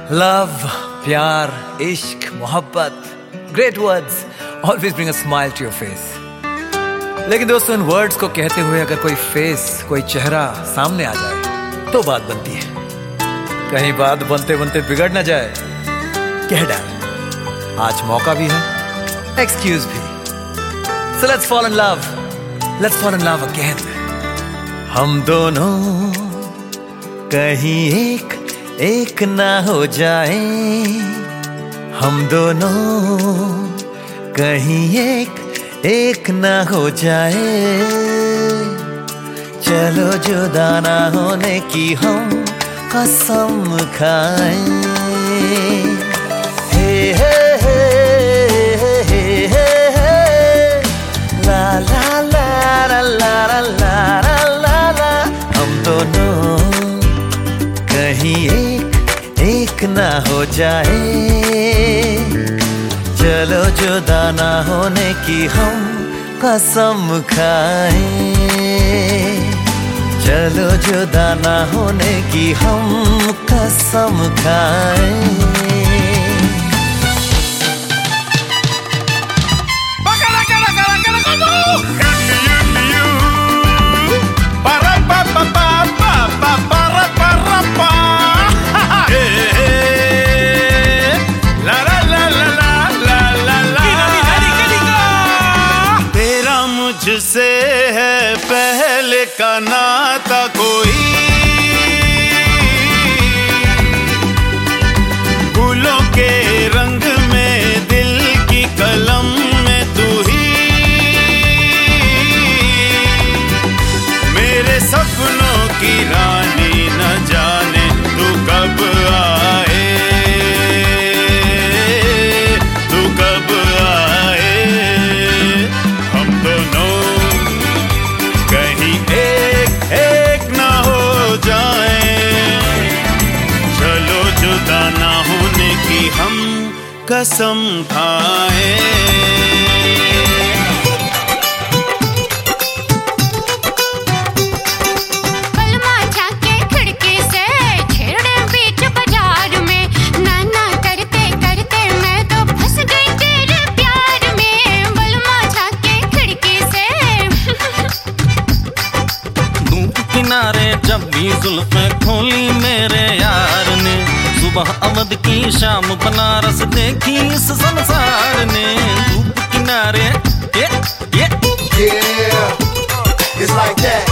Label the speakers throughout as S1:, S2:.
S1: Love, प्यार, इश्क, मोहब्बत, great words always bring a smile to your face. लेकिन दोस्तों, इन वर्ड्स को कहते हुए अगर कोई फेस, कोई चेहरा सामने आ जाए तो बात बनती है। कहीं बात बनते बनते बिगड़ ना जाए, कह डाल आज मौका भी है, एक्सक्यूज भी। So let's fall in love, let's fall in love again। हम दोनों कहीं एक ना हो जाए, हम दोनों कहीं एक ना हो जाए। चलो जुदा ना होने की हम कसम खाएं। हे हे हे हे हे हे ला ला ला ला ला ला ला ला। हम दोनों कहीं एक ना हो जाए। चलो जुदा ना होने की हम कसम खाएं। चलो जुदा ना होने की हम कसम खाएं।
S2: मुझसे है पहले का नाता कोई, फूलों के रंग में दिल की कलम में तू ही, मेरे सपनों की रानी न जाने तू कब आए, तू कब आए। हम दोनों कहीं एक ना हो जाए। चलो जुदा ना होने की हम कसम खाएं।
S3: किनारे जब भी जुल्फें खोली मेरे यार ने, सुबह अवध की शाम बनारस देखी इस संसार ने। धूप किनारे
S4: It's like that।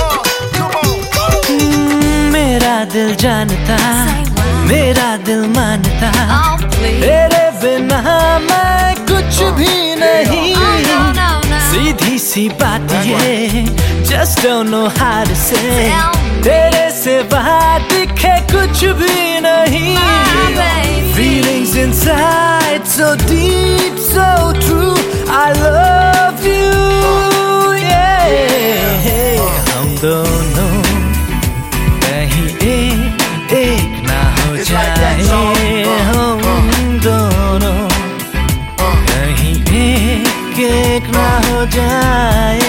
S5: मेरा दिल जानता, मेरा दिल मानता, तेरे बिना मैं कुछ भी नहीं। सीधी सी बात ये, just don't know how to say। तेरे से बाहर दिखे कुछ भी नहीं। Feelings inside so deep, so true, I love you, yeah। हम दोनों कहीं एक ना हो जाए। हम दोनों कहीं एक ना हो जाए।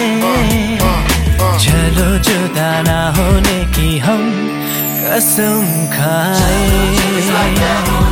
S5: चलो जुदा ना होने की हम कसम खाएं।